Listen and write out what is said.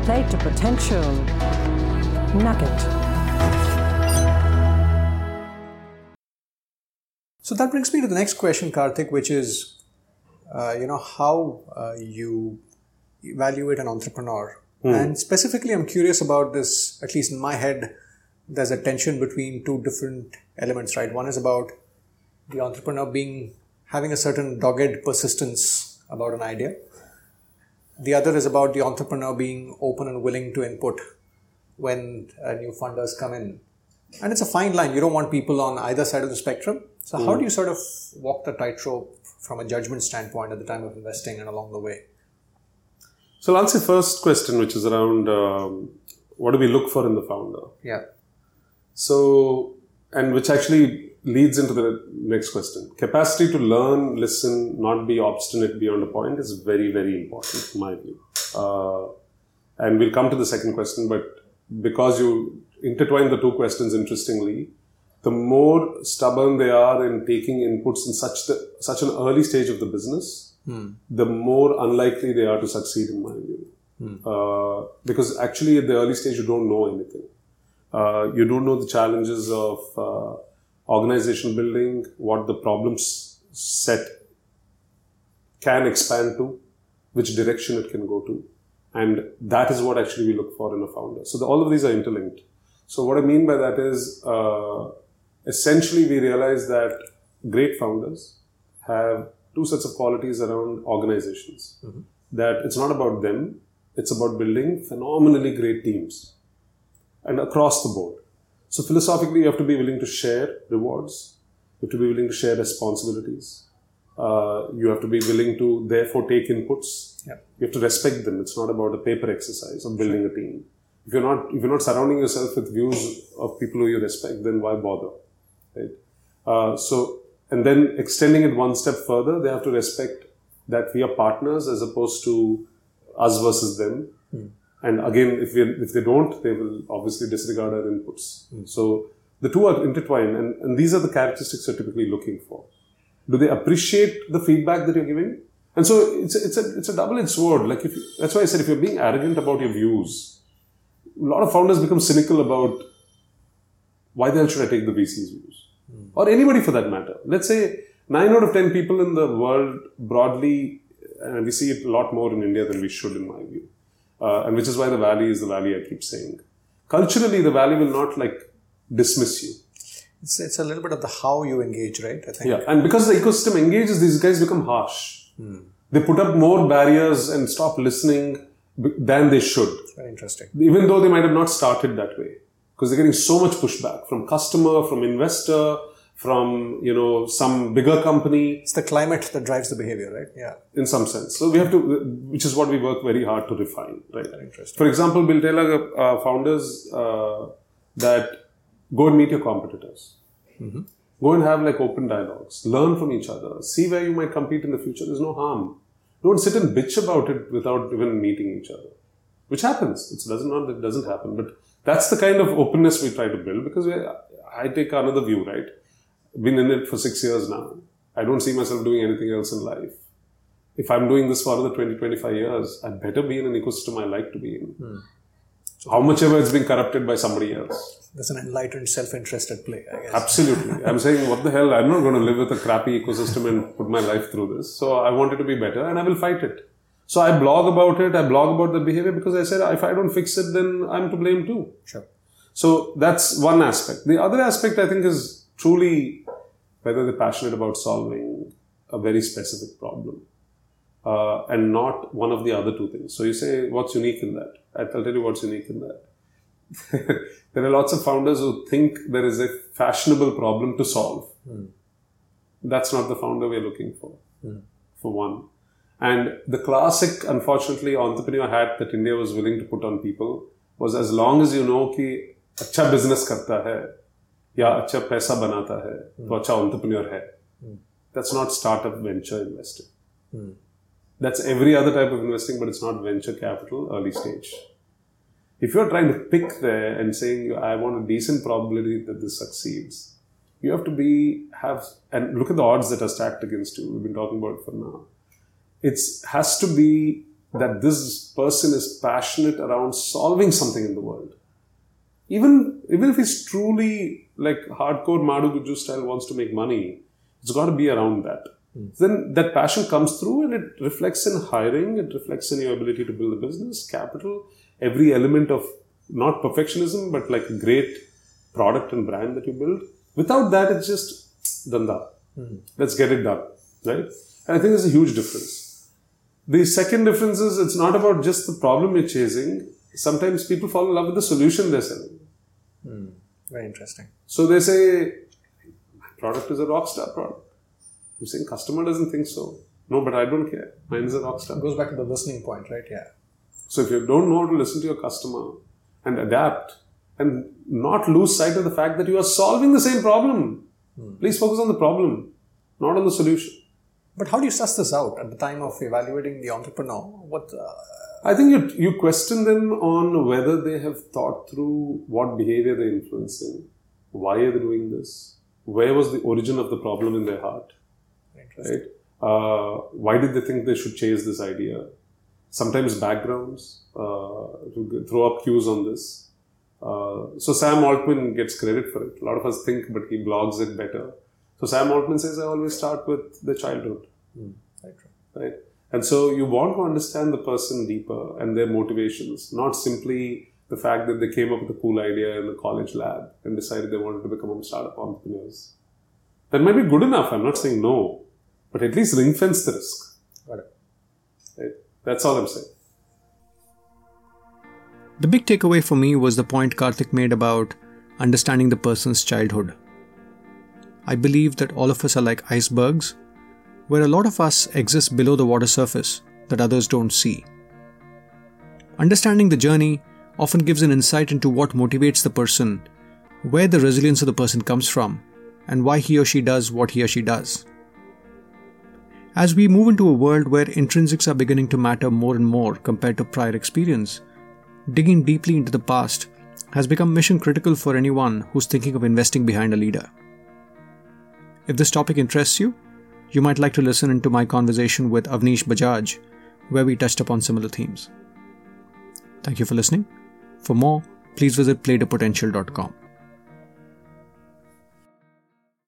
Plate a potential nugget. So that brings me to the next question, Karthik, which is, how you evaluate an entrepreneur. And specifically, I'm curious about this, at least in my head, there's a tension between two different elements, right? One is about the entrepreneur having a certain dogged persistence about an idea. The other is about the entrepreneur being open and willing to input when new funders come in. And it's a fine line. You don't want people on either side of the spectrum. So how do you sort of walk the tightrope from a judgment standpoint at the time of investing and along the way? So I'll answer the first question, which is around what do we look for in the founder? Yeah. So, and which actually leads into the next question. Capacity to learn, listen, not be obstinate beyond a point is very, very important in my view. And we'll come to the second question, but because you intertwine the two questions interestingly, the more stubborn they are in taking inputs in such an early stage of the business, the more unlikely they are to succeed in my view. Because actually at the early stage, you don't know anything. You don't know the challenges of organizational building, what the problems set can expand to, which direction it can go to. And that is what actually we look for in a founder. So all of these are interlinked. So what I mean by that is, essentially we realize that great founders have two sets of qualities around organizations. That it's not about them, it's about building phenomenally great teams. And across the board. So philosophically, you have to be willing to share rewards. You have to be willing to share responsibilities. You have to be willing to therefore take inputs. Yep. You have to respect them. It's not about a paper exercise of building a team. If you're not surrounding yourself with views of people who you respect, then why bother? Right? And then extending it one step further, they have to respect that we are partners as opposed to us versus them. And again, if they don't, they will obviously disregard our inputs. So the two are intertwined, and these are the characteristics you're typically looking for. Do they appreciate the feedback that you're giving? And so it's a double-edged sword. Like that's why I said if you're being arrogant about your views, a lot of founders become cynical about why the hell should I take the VC's views? Or anybody for that matter. Let's say 9 out of 10 people in the world broadly, and we see it a lot more in India than we should in my view. And which is why the valley is the valley I keep saying. Culturally, the valley will not dismiss you. It's a little bit of the how you engage, right? I think. Yeah, and because the ecosystem engages, these guys become harsh. They put up more barriers and stop listening than they should. Very interesting. Even though they might have not started that way. Because they're getting so much pushback from customer, from investor, from, some bigger company. It's the climate that drives the behavior, right? Yeah. In some sense. So we have to, which is what we work very hard to refine, right? Very interesting. For example, we'll tell our founders that go and meet your competitors. Go and have open dialogues. Learn from each other. See where you might compete in the future. There's no harm. Don't sit and bitch about it without even meeting each other. Which happens. It doesn't happen. But that's the kind of openness we try to build because I take another view, right? Been in it for 6 years now. I don't see myself doing anything else in life. If I'm doing this for another 20, 25 years, I better be in an ecosystem I like to be in. How much ever it's been corrupted by somebody else. There's an enlightened self-interest at play, I guess. Absolutely. I'm saying, what the hell? I'm not going to live with a crappy ecosystem and put my life through this. So I want it to be better and I will fight it. So I blog about it. I blog about the behavior because I said, if I don't fix it, then I'm to blame too. Sure. So that's one aspect. The other aspect, I think, is truly whether they're passionate about solving a very specific problem and not one of the other two things. So you say, what's unique in that? I'll tell you what's unique in that. There are lots of founders who think there is a fashionable problem to solve. That's not the founder we're looking for one. And the classic, unfortunately, entrepreneur hat that India was willing to put on people was as long as you know कि अच्छा business करता है या अच्छा पैसा बनाता है तो अच्छा entrepreneur है. That's not startup venture investing. That's every other type of investing, but it's not venture capital, early stage. If you're trying to pick there and saying, I want a decent probability that this succeeds, you have to and look at the odds that are stacked against you. We've been talking about it for now. It has to be that this person is passionate around solving something in the world. Even if he's truly like hardcore Madu Guju style wants to make money, it's got to be around that. Then that passion comes through and it reflects in hiring, it reflects in your ability to build a business, capital, every element of not perfectionism, but like a great product and brand that you build. Without that, it's just danda. Let's get it done, right? And I think there's a huge difference. The second difference is it's not about just the problem you're chasing. Sometimes people fall in love with the solution they're selling. Very interesting. So they say, my product is a rockstar product. I'm saying customer doesn't think so. No, but I don't care. Mine is a rockstar. It goes back to the listening point, right? Yeah. So if you don't know how to listen to your customer and adapt and not lose sight of the fact that you are solving the same problem, please focus on the problem, not on the solution. But how do you suss this out at the time of evaluating the entrepreneur? I think you question them on whether they have thought through what behavior they're influencing, why are they doing this, where was the origin of the problem in their heart, right? Why did they think they should chase this idea? Sometimes backgrounds, to throw up cues on this. So Sam Altman gets credit for it. A lot of us think, but he blogs it better. So Sam Altman says, I always start with the childhood. Right? And so you want to understand the person deeper and their motivations, not simply the fact that they came up with a cool idea in a college lab and decided they wanted to become startup entrepreneurs. That might be good enough. I'm not saying no, but at least ring fence the risk. Got it. Right? That's all I'm saying. The big takeaway for me was the point Karthik made about understanding the person's childhood. I believe that all of us are like icebergs, where a lot of us exist below the water surface that others don't see. Understanding the journey often gives an insight into what motivates the person, where the resilience of the person comes from, and why he or she does what he or she does. As we move into a world where intrinsics are beginning to matter more and more compared to prior experience, digging deeply into the past has become mission critical for anyone who's thinking of investing behind a leader. If this topic interests you, you might like to listen into my conversation with Avnish Bajaj, where we touched upon similar themes. Thank you for listening. For more, please visit playtopotential.com.